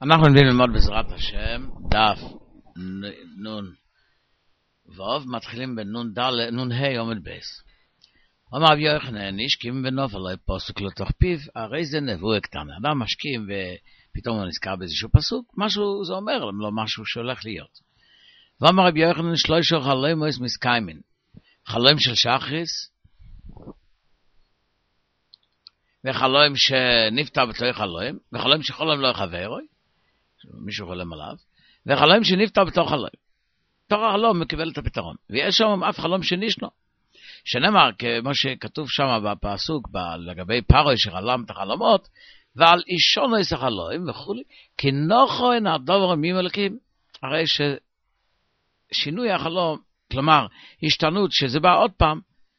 אנחנו נבין ללמוד בעזרת השם דף נון ווב, מתחילים בנון ד' נון ה' עומד בייס. אומר רבי יוחנן, השכים בנוף עלי פסוק לתוך פיו, הרי זה נבואה קטנה. אדם משכים ופתאום הוא נזכר באיזשהו פסוק, משהו זה אומר לו, משהו שהולך להיות. ואומר רבי יוחנן, שלושה חלום מסקיימין, חלום של שחריס, וחלום שנפטר בתוך חלום, וחלום שחלום לא חברוי, מישהו חולם עליו, וחלום שנפטר בתוך חלום. תוך החלום מקבל את הפתרון. ויש שם אף חלום שנישנו. שנאמר, כמו שכתוב שם בפסוק, לגבי פרעה שחלם את החלומות, ועל אישון יש החלום וכו', כי נוחו הדבר ממלכים. הרי ששינוי החלום, כלומר, השתנות, שזה בא עוד פעם,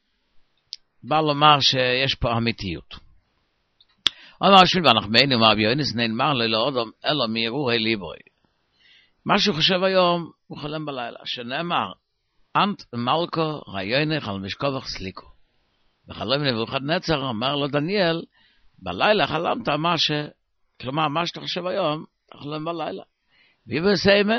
בא לומר שיש פה אמיתיות. אומר השביל, ואנחנו מיינו, מה ביונס נאמר ללא אדם, אלא מירוחי ליבוי. מה שהוא חושב היום, הוא חולם בלילה, שנאמר, אנט מלכו ראיינך על משכובך סליקו. וחלום נבוכדנצר אמר לו דניאל, בלילה חלמת כלומר מה שאתה חושב היום, אתה חולם בלילה. ובסיימה,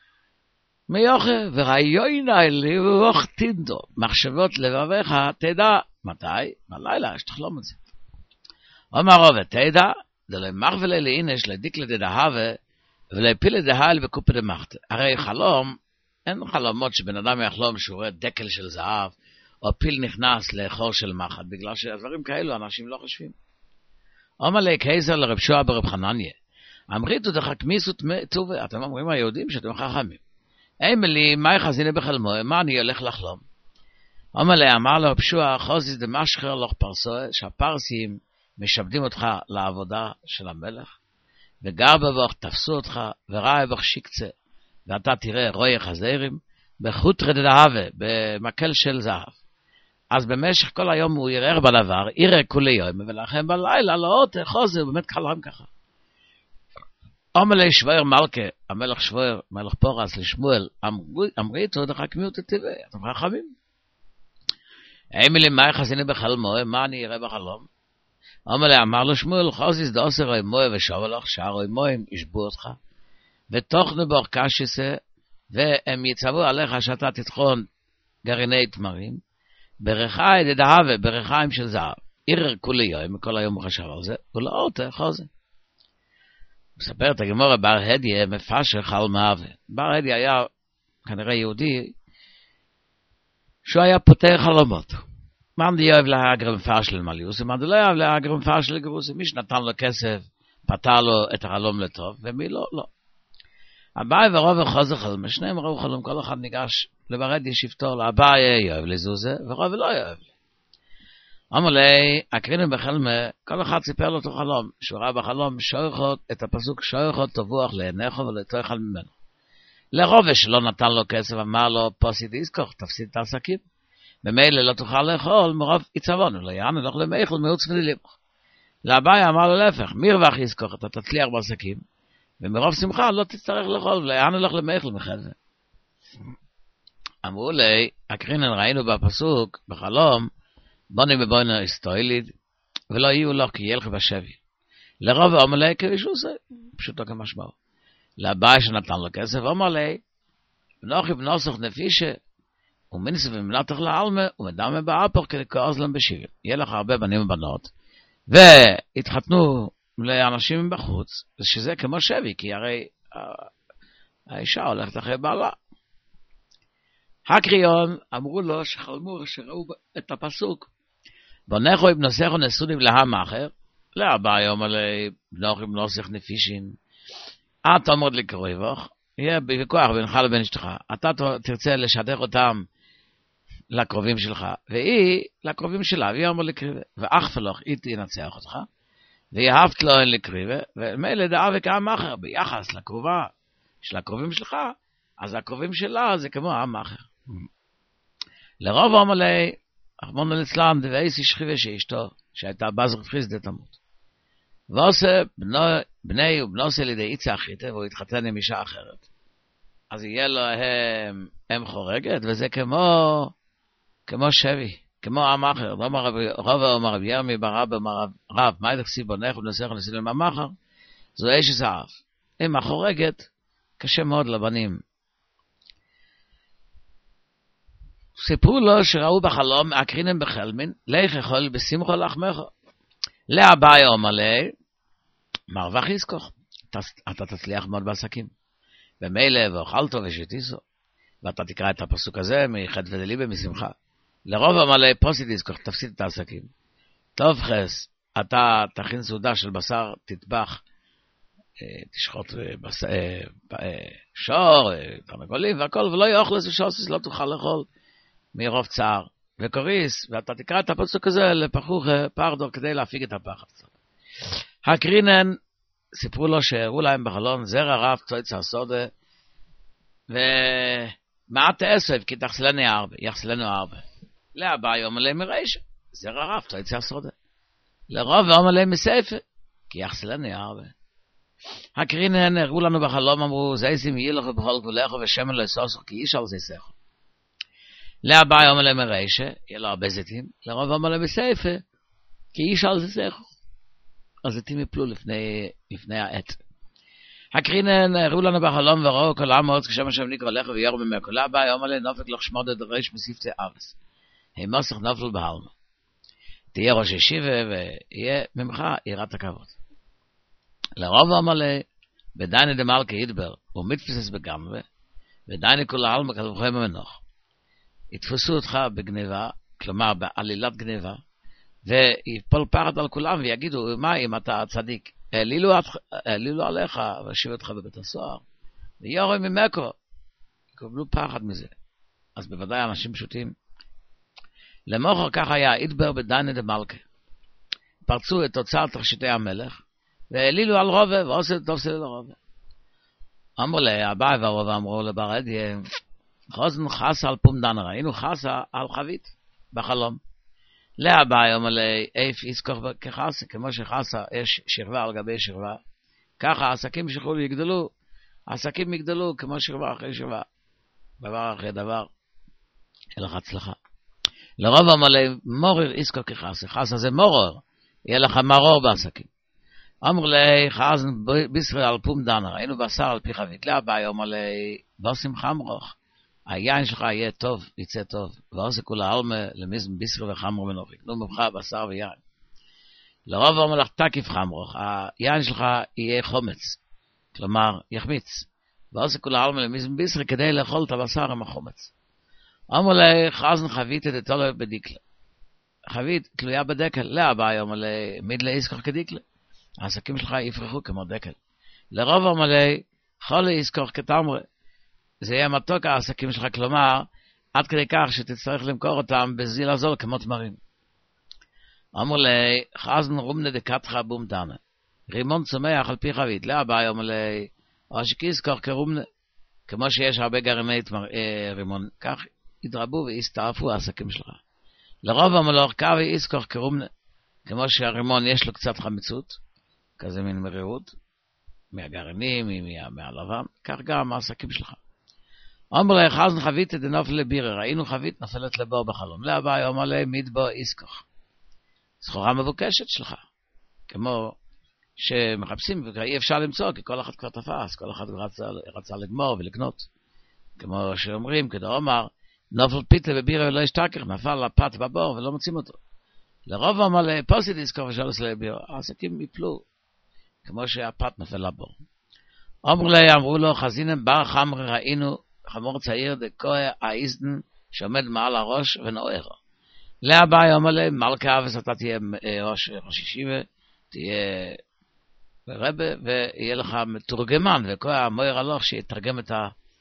מיוכה, וראיינך לבוך תינדו, מחשבות לבביך, תדע, מתי? בלילה, שתחלום את זה. אומר רוב, תדע, דלמח ולאינש, לדיק לדהווה, ולהפיל לדהל בקופה דמחת. הרי חלום, אין חלומות שבן אדם יחלום שהוא רואה דקל של זהב, או פיל נכנס לחור של מחט, בגלל שהדברים כאלו אנשים לא חושבים. אומר לי קייסר לרב שועה ברב חנניה, אמריתו דחכמיסות טובה, אתם אומרים היהודים שאתם חכמים. אמלי, מה יחזיני בחלמו, מה אני הולך לחלום? אומר לי, אמר לרב שועה, חוזיס דמשחר לך פרסוה, שהפרסים משבדים אותך לעבודה של המלך, וגר בבוך תפסו אותך, וראה בך שיקצה, ואתה תראה רואי חזירים, בחוטרי דהווה, במקל של זהב. אז במשך כל היום הוא יראה בדבר, יראה כולי יום, ולכן בלילה לא חוזר, באמת חלם ככה. אומר לי שויר מלכה, המלך שויר, מלך פורס לשמואל, אמרי איתו דחכמיות הטבעי, אתם חכמים. אמלי, מה יחזיני בחלמו, מה אני אראה בחלום? אומר לי, אמר לו שמואל, חוזיס דאוסר אוי מוי ושאול לך, שער אוי מוים ישבו אותך, ותוכנו בור קשיסה, והם יצבו עליך שאתה תטחון גרעיני תמרים, ברחאי דדהווה, ברחיים של זהב. עירר כולי יום, כל היום הוא חשב על זה, ולא חוזה. מספר את הגמורה, בר הדיה מפשר חלמה, בר הדיה היה כנראה יהודי, שהוא היה פותר חלומות. מאן די אוהב להגר מפרשל מליוס, מאן די לא אוהב להגר מפרשל גרוס, מי שנתן לו כסף, פתר לו את החלום לטוב, ומי לא, לא. אביי ורוב חוזר חלום, שניהם ראו חלום, כל אחד ניגש לברד ישיבתו, לאביי יאהב לזוזה, ורוב לא יאהב. אמר לי, הקרינים בחלמה, כל אחד סיפר לו אותו חלום, שהוא ראה בחלום שויכות, את הפסוק שויכות תבוח לעיניך ולתאכל ממנו. לרוב שלא נתן לו כסף, אמר לו, פוסי דיסקוך, תפסיד את העסקים. במילא לא תוכל לאכול, מרוב יצבונו, לא יענו לך למאכל מעוץ וללימוך. לאביי אמר לו להפך, מרווח יזכוך, אתה תצליח בעסקים, ומרוב שמחה לא תצטרך לאכול, ולא יענו לך למאכל מחזה. אמרו לי, הקרינן ראינו בפסוק, בחלום, בוני בבוינו היסטוילית, ולא יהיו לך כי יהיה לך בשבי. לרוב אמר לי, כבישהו זה, פשוטו כמשמעו. לאביי שנתן לו כסף, אמר לי, בנוחי בנוסח נפישה, ומנסה ומנתח לעלמה, ומדמה באפור כדי כאוזלם בשבעים. יהיה לך הרבה בנים ובנות, והתחתנו לאנשים בחוץ, שזה כמו שבי, כי הרי האישה הולכת אחרי בעלה. הקריון אמרו לו שחלמו, שראו את הפסוק, בנכו ובנוסחו נסונים להם אחר, לאביי אומר לי, בנוחי בנוסח נפישים, את אומרת לקרויבוך, יהיה בוויכוח בינך לבין אשתך, אתה תרצה לשדך אותם, לקרובים שלך, והיא לקרובים שלה, והיא אמר לקריבה, ואח פלוך, היא תנצח אותך, ויהבת לו אין לקריבה, ומילא דעה וכעם אחר, ביחס לקרובה של הקרובים שלך, אז הקרובים שלה זה כמו עם אחר. לרוב אמר לי, אחמון ליצלן, דווייס ישכיבה שאשתו, שהייתה בזר פריסדה תמות. ועושה בני ובנוסה לידי איצה אחיתה, והוא התחתן עם אישה אחרת. אז יהיה לו הם חורגת, וזה כמו שבי, כמו עם אחר. רוב אומר רב ירמי ברב, רב, מה ידחסי בונך ובנוסך ונסילים עם אחר? זו איש זהב. אמא חורגת, קשה מאוד לבנים. סיפרו לו שראו בחלום, הקרינם בחלמין, לך יכול בשמחו לחמך. להבאי אומלי, מרווח יזכוך, אתה תצליח מאוד בעסקים. במילא ואוכלתו ושתיסו, ואתה תקרא את הפסוק הזה מחטא ודליבה משמחה. לרוב אומלי פוסית יזכוך, תפסיד את העסקים. טוב חס, אתה תכין סעודה של בשר, תטבח, תשחוט שור, תרנגולים והכל, ולא יאכלס ושוסס, לא תוכל לאכול מרוב צער. וקוריס, ואתה תקרא את הפסוק הזה לפחוך פרדו כדי להפיג את הפחד. הקרינן, סיפרו לו שהראו להם בחלון, זרע רב צויצה סודה, ומעט אסף, כי יחסלנו הרבה. להבא יום עליהם מרשע, זרע רב צויצה סודה. לרוב יום עליהם מספר, כי יחסלנו הרבה. הקרינן, הראו לנו בחלום, אמרו, זייסים ילך ובכל גבולך ושמן לא יסוסך, כי איש על זה סכו. להבא יום עליהם מרשע, יהיה לו הרבה זיתים, לרוב יום עליהם מספר, כי איש על זה סכו. הזיתים יפלו לפני העת. הקרינן הראו לנו בחלום וראו כל העם מאוד כשם השם נקרא לך ויור ממקו. להבא יום עליהם נופק לך שמוד את הרש בספצי אבס. הימוסך נופל בהלמה. תהיה ראש ישיבה ויהיה ממך יראת הכבוד. לרוב יום עליהם, בדייני דמלכה ידבר, ומתפסס בגמבה, ודייני כל העלמה כתבוכם במנוח. יתפסו אותך בגניבה, כלומר בעלילת גניבה, ויפול פחד על כולם ויגידו, מה אם אתה צדיק? העלילו עליך והשיב אותך בבית הסוהר. ויורים ממקו, יקבלו פחד מזה. אז בוודאי אנשים פשוטים. למוחר כך היה, ידבר בדייני דמלכה. פרצו את תוצאת תכשיטי המלך, והעלילו על רובה, ועושה תופסי לרובה. אמרו להבאי והרובה אמרו לברד, חוזן חסה על פומדן, ראינו חסה על חבית בחלום. להבא יום עלי איף יזכוך כחסה, כמו שחסה יש שכבה על גבי שכבה, ככה העסקים שיכולו יגדלו, העסקים יגדלו כמו שכבה אחרי שכבה, דבר אחרי דבר, יהיה לך הצלחה. לרוב יום עלי מורר יזכוך כחסה, חסה זה מורר, יהיה לך מרור בעסקים. אמר לי חזן בישראל על פום דנה, ראינו בשר על פי חבית, להבא יום עלי בוסים חמרוך, היין שלך יהיה טוב, יצא טוב, ועושה כולה אלמה למיזם ביסר וחמר מנוחי, נו ממך בשר ויין. לרוב אומר לך תקיף חמרוך, היין שלך יהיה חומץ, כלומר יחמיץ, ועושה כולה אלמה למיזם ביסר כדי לאכול את הבשר עם החומץ. אומר לי חזן חבית את התולה בדיקלה, חבית תלויה בדקל, להבא אומר לי מידלה יזכור כדיקלה, העסקים שלך יפרחו כמו דקל. לרוב אומר לי חולה יזכור כתמרה, זה יהיה מתוק העסקים שלך, כלומר, עד כדי כך שתצטרך למכור אותם בזיל הזול כמו תמרים. אמרו לי, חזן רומנה דקתך בומדנה, רימון צומח על פי חבית, להבא אמרו לי, או שכיזכור כרומנה, כמו שיש הרבה גרעיני רימון, כך ידרבו ויסתעפו העסקים שלך. לרוב אמרו לו, קווי יזכור כרומנה, כמו שהרימון יש לו קצת חמיצות, כזה מין מרירות, מהגרעינים, מהלבן, כך גם העסקים שלך. אמר לי, חזן חבית את נופל לבירה, ראינו חבית נופלת לבור בחלום. להבא, אמר לי, מדבו יזכוך. סחורה מבוקשת שלך. כמו שמחפשים, ואי אפשר למצוא, כי כל אחד כבר תפס, כל אחד רצה לגמור ולקנות. כמו שאומרים, כדי אומר, נופל פיתה בבירה ולא ישתכח, נפל לפת בבור ולא מוצאים אותו. לרוב אמר לי, פוסית יזכוך ושלוס לבירה, העסקים יפלו, כמו שהפת נופל לבור. אמרו לי, אמרו לו, חזינם בר חמר ראינו, חמור צעיר דקוה האיזדן שעומד מעל הראש ונוער. להבא יום עליהם, מלכה אבס אתה תהיה ראש ישיבה, תהיה רבה, ויהיה לך מתורגמן, וקוה המויר הלוך שיתרגם את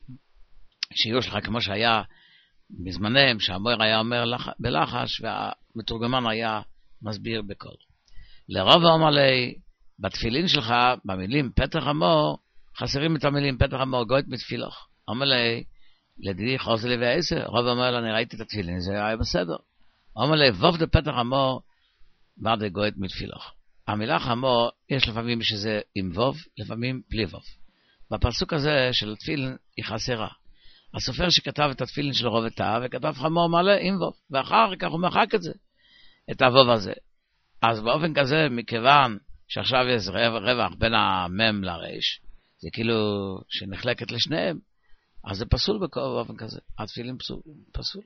השיעור שלך כמו שהיה בזמניהם, שהמויר היה אומר בלחש, והמתורגמן היה מסביר בקול. לרוב יום עליהם, בתפילין שלך, במילים פתח המור, חסרים את המילים פתח המור, גוית מתפילוך. אומר לי, לדידי חוסר לי ועשר, רוב אומר לו, אני ראיתי את התפילין, זה היה בסדר. אומר לי, ווב דה פתח המור, ורדה גוית מתפילוך. המילה חמור, יש לפעמים שזה עם ווב, לפעמים בלי ווב. בפסוק הזה של התפילין, היא חסרה. הסופר שכתב את התפילין של רוב את וכתב חמור מלא עם ווב, ואחר כך הוא מחק את זה, את הווב הזה. אז באופן כזה, מכיוון שעכשיו יש רווח בין המם לרש, זה כאילו שנחלקת לשניהם, אז זה פסול באופן כזה. התפילין פסול.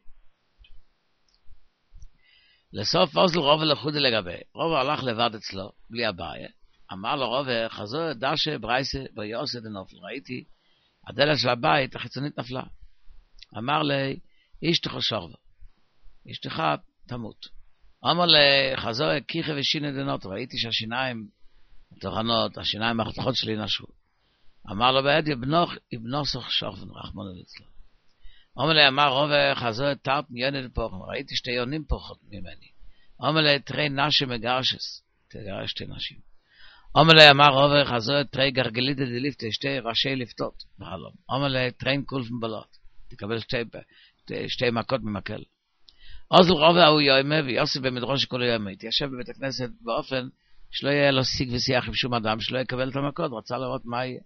לסוף אוזל רובה לחודי לגבי. רובה הלך לבד אצלו, בלי הבעיה. אמר לו רובה, חזור דשה ברייסה ביוסד הנופל. ראיתי, הדלת של הבית החיצונית נפלה. אמר לי, אשתך שורבה. אשתך תמות. אמר לי, חזור כיחה ושינה דנות. ראיתי שהשיניים תוכנות, השיניים החתכות שלי נשו. אמר לו בעד, יבנו סוך שורבן, רחמון אצלו. אמר לי, אמר רובה, חזור תרת יונד פוחם. ראיתי שתי יונים פוחות ממני. אמר לי, תרי נשי מגרשס. תגרש שתי נשים. אמר לי, אמר רובה, חזור תרי גרגלידה דליפטה, שתי ראשי לפתות בחלום. אמר לי, תרין קולפן בלוט. תקבל שתי מכות ממקל. אוזל רובה הוא יוימה, ויוסי במדרוש כל יוימה. התיישב בבית הכנסת באופן שלא יהיה לו שיג ושיח עם שום אדם, שלא יקבל את המכות, רצה לראות מה יהיה.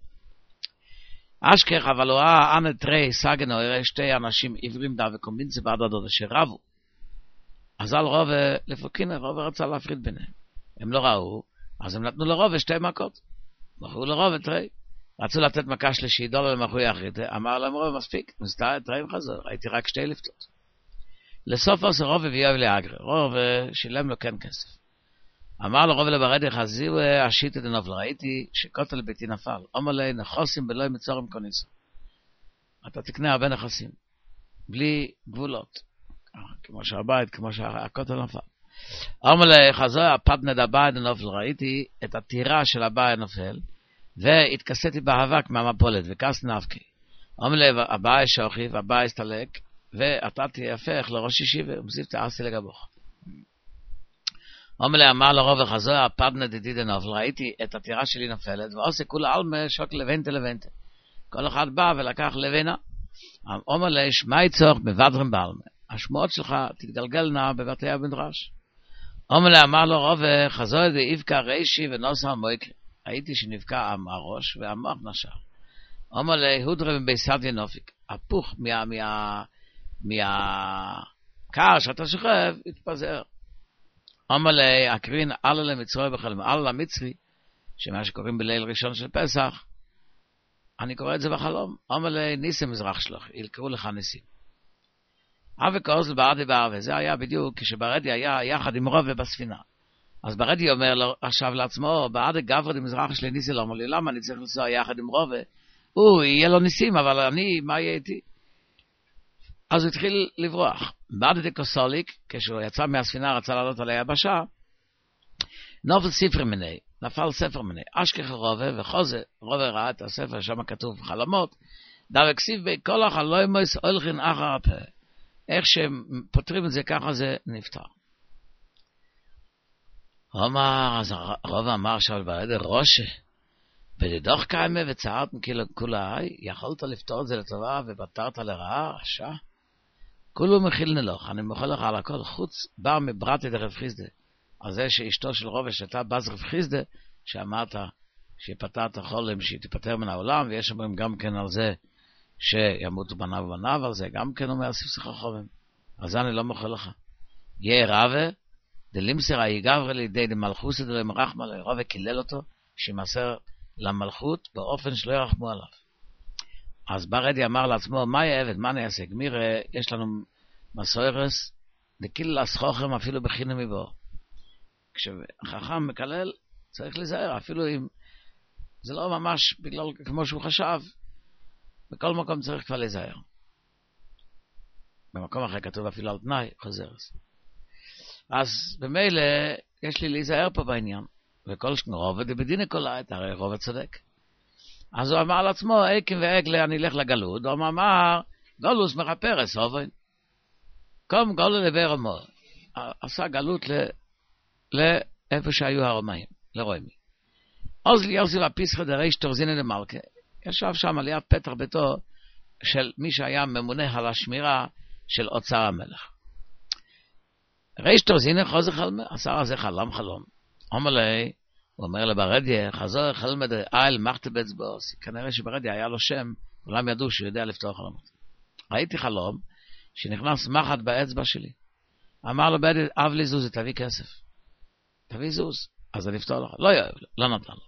אשכח, אבל הוא ראה אנה תרי סגנו, הראה שתי אנשים עברים דה וקומבינציה בעד הדודה שרבו. אז על רובה, לפוקינה, רובה רצה להפריד ביניהם. הם לא ראו, אז הם נתנו לרובה שתי מכות. מכרו לרובה תרי. רצו לתת מכה שלישית, דולר למחוי אחרית, אמר להם רובה מספיק, מסתר תרי וחזור, ראיתי רק שתי לפתות. לסוף עושה רובה ויוב לאגרה, רובה שילם לו כן כסף. אמר לו רובה לברדי חזירו השיט את הנופל, ראיתי שקוטל ביתי נפל, אומר לי נחוסים בלוי מצורם קוניסו. אתה תקנה הרבה נכסים, בלי גבולות, כמו שהבית, כמו שהקוטל נפל. אומר לי חזור הפדנד הבית הנופל, ראיתי את הטירה של הבית הנופל, והתכסיתי באבק מהמפולת, וכס נפקי. אומר לי הבית שוכיב, הבית הסתלק, ואתה תהפך לראש ישיבה, ומזיב תעשי לגבוך. אומר לי, אמר לרוב חזור, הפדנה דידי דנופל, ראיתי את הטירה שלי נופלת, ועושה כולה אלמה שוק לבנטה לבנטה. כל אחד בא ולקח לבנה. אומר לי, שמי צורך מבדרם באלמה. השמועות שלך תתגלגלנה בבתי המדרש. אומר לי, אמר לרוב, חזור דאיבקה רישי ונוסר מויקרי. ראיתי שנבקע הראש והמוח נשר. אומר לי, הודרה מביסד ינופיק. הפוך מהקר שאתה שוכב, התפזר. אמר לי, הקרין אלה למצרוי בחלום, אלה למצרי, שמה שקוראים בליל ראשון של פסח, אני קורא את זה בחלום. אמר לי, ניסים מזרח שלך, ילקרו לך ניסים. אבי קוזל ברדי בערבי, זה היה בדיוק כשברדי היה יחד עם רובה בספינה. אז ברדי אומר לו עכשיו לעצמו, בעד גברד מזרח שלי ניסי, לא אמר לי, למה אני צריך לנסוע יחד עם רובה? יהיה לו ניסים, אבל אני, מה יהיה איתי? אז הוא התחיל לברוח. בעד דקוסוליק, כשהוא יצא מהספינה, רצה לעלות על היבשה, נופל ספר מיני, נפל ספר מיני, אשכח רובה וחוזה, רובה ראה את הספר, שם כתוב חלומות, דבק סיב בי כל החלומות הולכין אחר הפה. איך שפותרים את זה, ככה זה נפתר. אז רובה אמר עכשיו בעדר רושה, בדדוך קיימה וצערתם כולה, יכולת לפתור את זה לטובה ובטרת לרעה, רשע? כולו מכיל נלוך, אני מוכל לך על הכל, חוץ בר מברתי דרב חיסדה. אז זה שאשתו של רובה שאתה בז רב חיסדה, שאמרת שפתרת חולם שהיא תיפטר מן העולם, ויש אומרים גם כן על זה שימותו בניו ובניו, על זה גם כן אומר ספסך חולם. אז זה אני לא מוכל לך. יהיה רבה, דלימסר היגבר לידי דמלכוס דלם רחמה, רובה קילל אותו, שימסר למלכות באופן שלא ירחמו עליו. אז ברדי אמר לעצמו, מה יהיה עבד, מה נעשה? גמירה, יש לנו מסוירס, דקיל לסחוכם אפילו בחינם מבוא. כשחכם מקלל, צריך להיזהר, אפילו אם זה לא ממש בגלל כמו שהוא חשב, בכל מקום צריך כבר להיזהר. במקום אחר כתוב אפילו על תנאי, חוזרס. אז במילא, יש לי להיזהר פה בעניין, וכל רובד בדיני כל העת, הרי רובד צודק. אז הוא אמר לעצמו, איקים ועגלה אני אלך לגלות, הוא אמר, גולוס מחפרס, אובן. קום גולו לבר המור. עשה גלות לאיפה שהיו הרומאים, לרומי. אז ליוסי והפיסחא דריש תורזינא דמלכה, ישב שם על יד פתח ביתו של מי שהיה ממונה על השמירה של אוצר המלך. ריש תורזינא חוזר חלמה, השר הזה חלם חלום. אומר לי, הוא אומר לברדיה, חזור חלמה דאיל מחת באצבעו, כנראה שברדיה היה לו שם, כולם ידעו שהוא יודע לפתור חלומות. ראיתי חלום שנכנס מחט באצבע שלי. אמר לו ברדיה, אב לי זוזי, תביא כסף. תביא זוז. אז אני אפתור לך. לא נתן לו.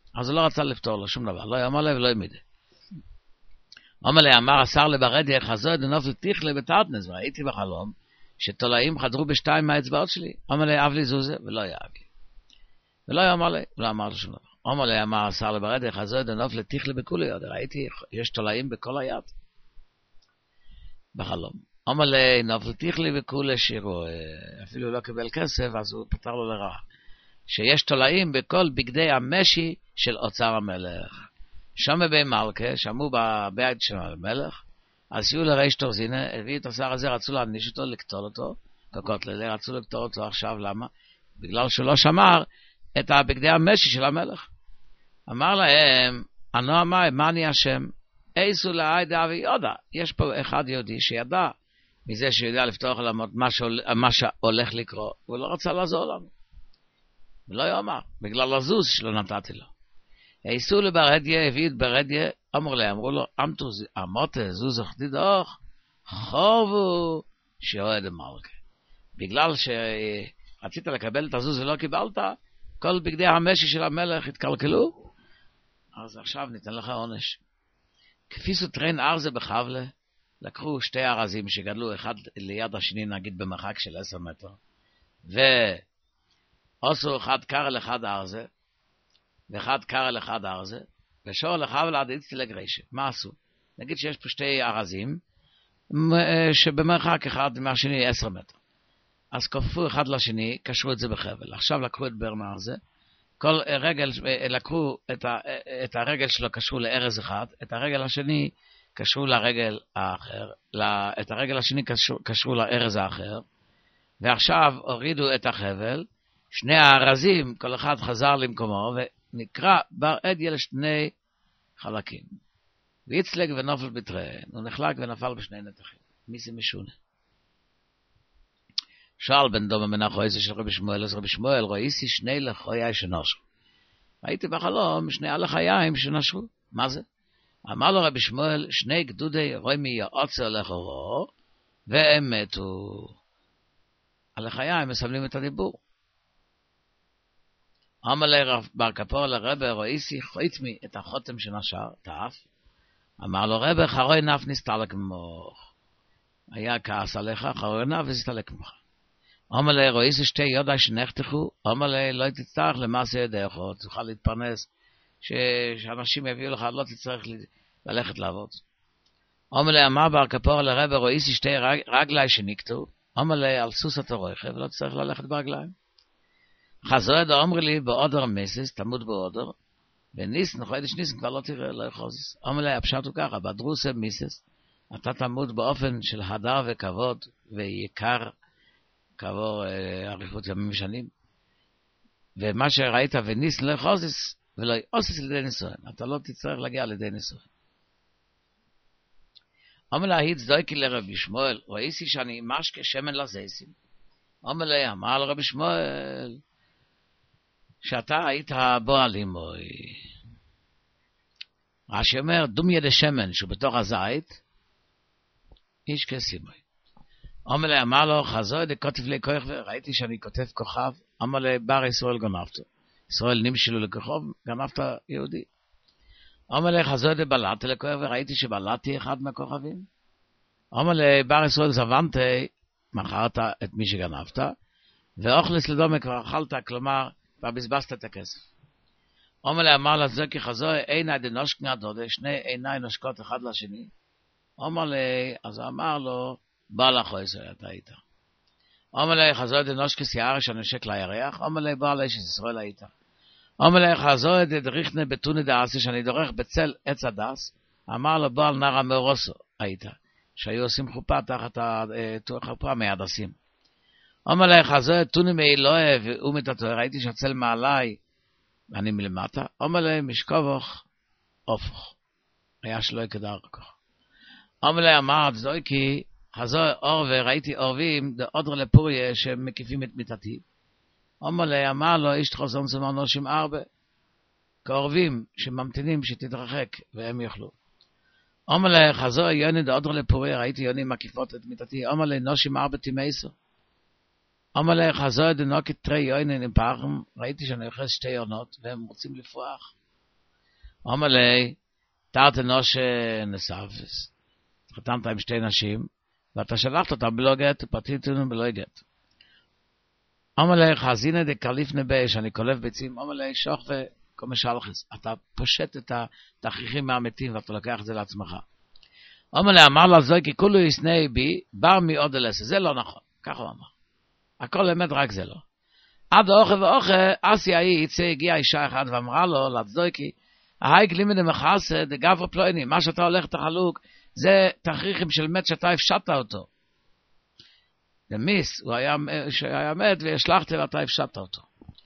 אז הוא לא רצה לפתור לו שום דבר, לא אמר לי ולא ימידה. אמר לי, אמר השר לברדיה, חזור דנופל תיכלה בתרתנס, וראיתי בחלום, שתולעים חדרו בשתיים מהאצבעות שלי. אמר לי, אב לי זוזה, ולא יאב לי. ולא אמר לי, לא אמר לו שום דבר. אמר לי, אמר השר לברדיה, חזור דנופל תיכלה בכולי יד, ראיתי, יש תולעים בכל היד. בחלום. אמר לי, נופל תיכלה בכולי שירו, אפילו לא קיבל כסף, אז הוא פתר לו לרע. שיש תולעים בכל בגדי המשי של אוצר המלך. שם בי מלכה, שמעו בבית של המלך, אז יהיו לריש תורזינה, הביא את השר הזה, רצו להעניש אותו, לקטול אותו, כקוטללה, רצו לקטול אותו עכשיו, למה? בגלל שהוא לא שמר את הבגדי המשי של המלך. אמר להם, אנו אמר, מה אני השם? איסו לעי דאבי יודע. יש פה אחד יהודי שידע, מזה שיודע לפתוח עולמות, מה שהולך לקרוא, הוא לא רצה לעזור לנו. ולא יאמר, בגלל הזוז שלא נתתי לו. איסו לברדיה, הביא את ברדיה, אמרו לו, אמרת זוז אחדידוך, חובו שאוהד המלכה. בגלל שרצית לקבל את הזוז ולא קיבלת, כל בגדי המשי של המלך התקלקלו, אז עכשיו ניתן לך עונש. כפי סוטרן ארזה בחבלה, לקחו שתי ארזים שגדלו אחד ליד השני, נגיד במרחק של 10 מטר, ועשו אחד קרל אחד ארזה, ואחד קרל אחד ארזה, ושור לחבלה עד איצטילג רשת. מה עשו? נגיד שיש פה שתי ארזים, שבמרחק אחד מהשני 10 מטר. אז כופפו אחד לשני, קשרו את זה בחבל. עכשיו לקחו את ברמה הזה, כל רגל, לקחו את הרגל שלו, קשרו לארז אחד, את הרגל השני קשרו לרגל האחר, את הרגל השני קשרו לארז האחר, ועכשיו הורידו את החבל, שני הארזים, כל אחד חזר למקומו, ונקרא בר אדיה לשני חלקים. ויצלג ונופל בתריהן, הוא נחלק ונפל בשני נתחים. מי זה משונה? שאל בן דומה מנחו איזה של רבי שמואל, אז רבי שמואל רואיסי שני לחויי שנשרו. ראיתי בחלום שני הלחיים שנשרו. מה זה? אמר לו רבי שמואל, שני גדודי רומי יעוצר לחורו, והם מתו. הלחיים מסמלים את הדיבור. אמר לי בר כפור לרבי רואיסי חויטמי את החותם שנשר, את האף. אמר לו רבי חרוי נף נסתלק ממך. היה כעס עליך, חרוי נף נסתלק ממך. אמר לי, רואיסי שתי יודעי שנחתכו, אמר לי, לא תצטרך למעשה ידיך, תוכל להתפרנס, שאנשים יביאו לך, לא תצטרך ללכת לעבוד. אמר לי, אמר בר כפור לרבי, רואיסי שתי רגלי שנקטו, אמר לי, על סוס אתה רכב, לא תצטרך ללכת ברגליים. חזרד, אמר לי, באודר מסס, תמות באודר, וניסן, חודש ניסן, כבר לא תראה, לא יחוזס. אמר לי, הפשט הוא ככה, בדרוסה מסס, אתה תמות באופן של הדר וכבוד, ויקר, כעבור אריכות ימים שנים. ומה שראית וניס לא יחוזס ולא יעוסס לידי נישואין. אתה לא תצטרך להגיע לידי נישואין. אמר לה, הצדקי לרבי שמואל, ראיתי שאני משקה שמן לזייסים. אמר לה, אמר לרבי שמואל, שאתה היית בועלים מוי. רש"י אומר, דום ידי שמן שהוא בתוך הזית, איש כסימוי. אמר לי, אמר לו, חזור דכותב לי כוח, וראיתי שאני כותב כוכב, אמר לי, בר ישראל גנבת. ישראל נמשלו לכוכב, גנבת יהודי. אמר לי, חזור דבלעתי לכוח, וראיתי שבלעתי אחד מהכוכבים. אמר לי, בר ישראל זבנתי, מכרת את מי שגנבת, ואוכלס לדומה כבר אכלת, כלומר, כבר בזבזת את הכסף. אמר לי, אמר לזקי, חזור, עיני דנושק נדודה, שני עיני נושקות אחד לשני. אמר לי, אז אמר לו, בא לך ישראל, אתה היית. אומר לי, חזור דנושק שיער שנושק לירח, אומר לי, בא לך ישראל היית. אומר לי, חזור דריכנה בתוני דאסי, שאני דורך בצל עץ הדס, אמר לו, בא על נער המאורוסו, היית. שהיו עושים חופה תחת החופה מהדסים. אומר לי, חזור תוני מאלוהה ומתתואר, ראיתי שהצל מעלי, ואני מלמטה. אומר לי, משכובוך, אופוך. היה שלא יקדר כך. אומר לי, אמר, צדוקי, חזור אור וראיתי אורבים דאודר לפוריה שמקיפים את מיטתי. אמר לי, אמר לו, איש תחוזון זמן נושים ארבע, כאורבים שממתינים שתתרחק והם יאכלו. אמר לי, חזור יוני דאודר לפוריה, ראיתי יוני מקיפות את מיטתי. אמר לי, נושים ארבע תימייסו. אמר לי, חזור דנוקת תרי יוני נפחם, ראיתי שאני אוכל שתי יונות והם רוצים לפרוח. אומר לי, תרת אנוש נספס, התחתנת עם שתי נשים, ואתה שלחת אותם בלא גט, פתיתנו בלא גט. אומר לי, חזינה דקליפנה באש, אני קולף ביצים, אומר לי, שוך וקומשלחס, אתה פושט את התכריכים מהמתים, ואתה לוקח את זה לעצמך. אומר לי, אמר לה זוי, כי כולו יסנאי בי, בר מי עוד אלסה, זה לא נכון, ככה הוא אמר. הכל אמת, רק זה לא. עד האוכה ואוכה, אסי יצא, הגיעה אישה אחת ואמרה לו, לצדוקי, ההייק לימד מחסה, דגבר פלויני, מה שאתה הולך תחלוק, זה תכריכים של מת שאתה הפשטת אותו. זה מיס, הוא היה מת והשלחתי ואתה הפשטת אותו.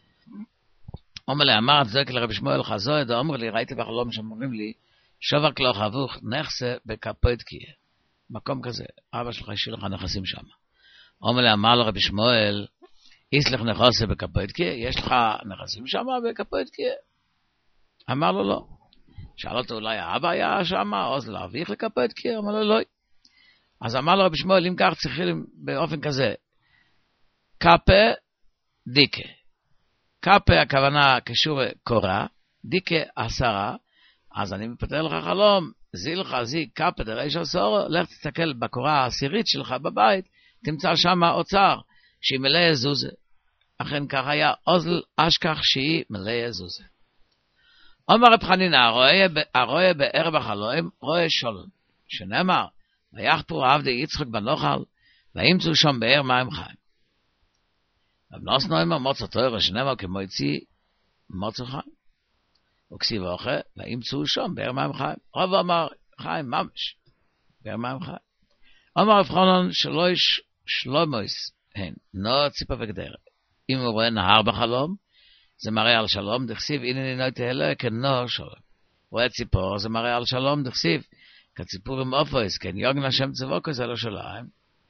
אומר לי, אמר צדוקי לרבי שמואל חזוי, ואומר לי, ראיתי בחלום שאומרים לי, שובר כלוך אבוך נכסה בקפויתקיה. מקום כזה, אבא שלך השאיר לך נכסים שם. אומר לי, אמר לו רבי שמואל, יש לך נכסה בקפויתקיה? יש לך נכסים שם בקפויתקיה? אמר לו לא. שאל אותו, אולי האבא היה שם, או זה להביך לקפויתקיה? אמר לו לא. אז אמר לו רבי שמואל, אם כך צריכים באופן כזה, קפה דיקה. קפה הכוונה קשור קורה, דיקה 10, אז אני מפתר לך חלום, זי לך זי קפה דרש 10, לך תסתכל בקורה העשירית שלך בבית, תמצא שם אוצר, שהיא מלאה זוזה. אכן כך היה אוזל אשכח שהיא מלאה זוזה. אומר רב חנינא, הרואה בערב החלום, רואה שולם, שנאמר, ויחפור עבדי יצחק בנוחל, וימצאו שם באר מים חיים. ובנוס נאמר מוצא תורה, שנאמר כמו יציא מוצא חיים. וכסיב אוכל, וימצאו שם באר מים חיים. רב אמר, חיים ממש, באר מים חיים. אומר רב חנן, שלומויס הן, נו ציפה וגדרה. אם הוא רואה נהר בחלום, זה מראה על שלום, דכסיב, הנה נויתי אלוהי כנור שלום. רואה ציפור, זה מראה על שלום, דכסיב, כציפור עם אופויס, כן יוגן השם צבוקו, זה לא שלהם.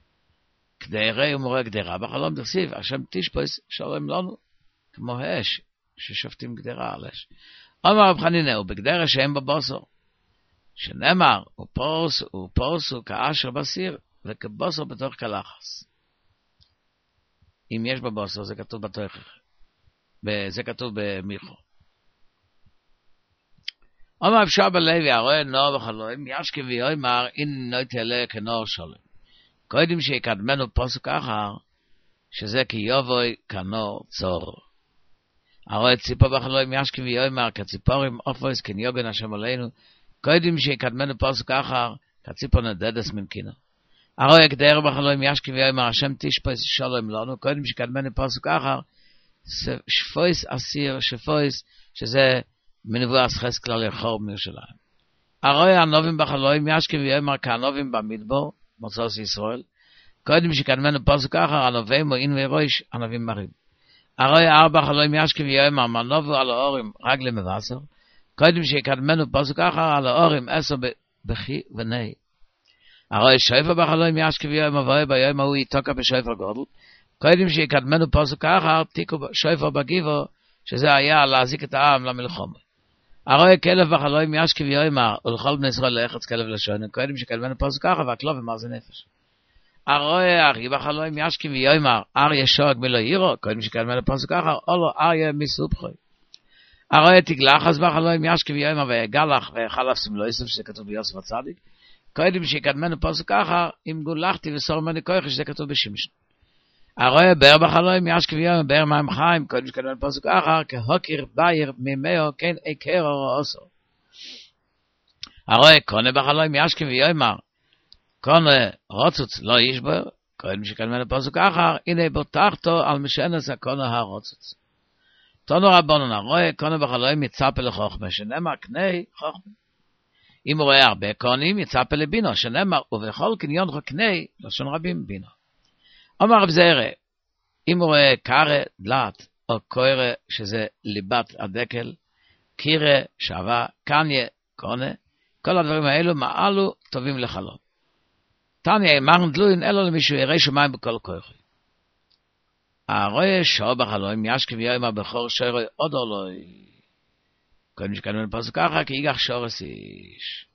גדרה, הוא רואה גדרה בחלום, דכסיב, השם תשפויס, שלום לנו, כמו האש, ששופטים גדרה על אש. אומר רב חנינא, הוא בגדרה שהם בבוסר, שנאמר, הוא פורסו כאשר בסיר, וכבוסר בתוך כלחס. אם יש בבוסר, זה כתוב בתוכך. זה כתוב במיכו. אומר אפשר בלוי, הרואה נור וחלום, ישכי ויאמר, הנה נויתי אלוהי כנור שלום. קודם שיקדמנו פסוק אחר, שזה כי יבוי כנור צור. הרואה ציפור בחלום, ישכי ויאמר, כציפורים אופויס כניוגן השם עלינו, קודם שיקדמנו פסוק אחר, כציפור נדדס ממקינו. הרואה גדר בחלום, ישכי ויאמר, השם תשפויס שלום לנו, קודם שיקדמנו פסוק אחר, שפויס אסיר, שפויס, שזה מנבואת חסד כלל יחור מירושלים. הרואה הנובים בחלום, ישכי ויאמר כהנובים במדבור, מוצאוס ישראל, קודם שקדמנו פסוק אחר, הנובים מועין וראש, הנובים מרים. הרואה 4 חלום, ישכי ויאמר, מנובו על האורים, רגלי מבשר, קודם שקדמנו פסוק אחר, על האורים 10 בכי ונאי. הרואה שופר בחלום, ישכי ויאמר, ואוהב היום ההוא יתוקע בשופר גודל, קודם שיקדמנו פסוק אחר, תיקו שופר בגיבו, שזה היה להזיק את העם למלחמה. הרואה כלב בחלום, ישכי ויאמר, ולכל בני ישראל לחץ כלב לשון, קודם שקדמנו פסוק אחר, והכלוב אמר זה נפש. הרואה ארי בחלום, ישכי ויאמר, אריה שורק מלא עירו, קודם שקדמנו פסוק אחר, אולו אריה מסופחוי. הרואה תגלחס בחלום, ישכי ויאמר, ויגלח ויחלף סמלו יוסף, שזה כתוב ביוסף הצדיק, קודם שקדמנו פסוק אחר, אם גולחתי וסור מני כוח, שזה כתוב בשמשון. הרואה באר בחלום, ישכי ויאמר, באר מים חיים, קודם שקדמנו פסוק אחר, כהוקר בייר ממאו, כן עיקר אורו אוסו. הרואה קונה בחלום, ישכי ויאמר, קונה רוצוץ לא ישבר, קודם שקדמנו פסוק אחר, הנה בוטחתו על משענס הקונה הרוצוץ. תונו רבונן, הרואה קונה בחלום, יצפה לחוכמה, שנאמר קנה חוכמה. אם הוא רואה הרבה קונים, יצפה לבינו, שנאמר, ובכל קניון קנה, לשון רבים בינו. אומר רב זעירא, אם הוא רואה קרא, דלת, או קוירא, שזה ליבת הדקל, קירא, שווה, קניה, קונה, כל הדברים האלו מעלו טובים לחלום. תניא, מרן דלוין, אלו למישהו ירא שמיים בכל כוחי. הרואה שור בחלום, ישכי ויאמר בכור שורו עוד אלוהי. קודם שקדמנו פסוק אחר, כי יגח שורש איש.